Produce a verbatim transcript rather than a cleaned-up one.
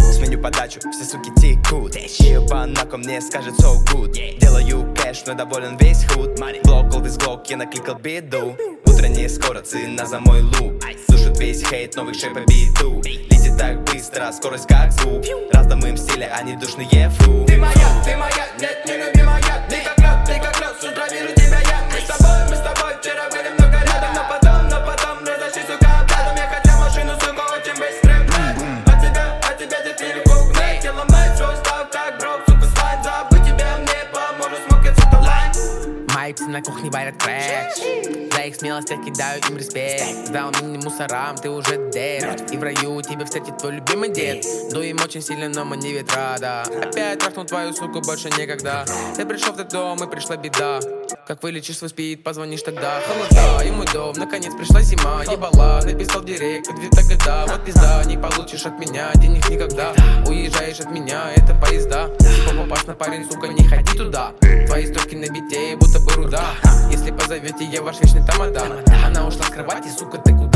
Сменю подачу, все суки текут. Ее банако мне скажет so good. Делаю кэш, но доволен весь худ. Глокал без глок, я накликал беду. Утренние скоро, цена за мой лук. Душит весь хейт, новых шей по биту. Летит так быстро, скорость как звук. Раздам им стили, они душные фу. Ты моя, ты моя, нет, не любимая. Ты как лед, ты как лед, с утра вижу тебя я. Мы с тобой, мы с тобой, вчера были много рядом. Но потом, но потом, разошли, сука, обрядом. Я хотел машину, сука, очень быстро. От тебя, от тебя детвильку угнать. Я ломаю свой став, как брок, сука, слайд. Забыть тебя мне поможет, смог я лайн. Мои псы на кухне варят крэш. За их смелость я кидаю им респект. Сдал мини мусорам, ты уже дед. И в раю тебя встретит твой любимый дед. Дуем очень сильно, но мы не ветрада. Опять трахнул твою суку, больше никогда. Ты пришел в этот дом, и пришла беда. Как вылечишь свой спид, позвонишь тогда. Холода, ему дом, наконец пришла зима. Ебала, написал директ, ответа года. Вот пизда, не получишь от меня денег никогда. Уезжаешь от меня, это поезда. Типа опасно, парень, сука, не ходи туда. Твои строчки на бите, будто бы руда. Если позовете, я ваш вечный тамада. Она ушла с кровати, сука, ты куда?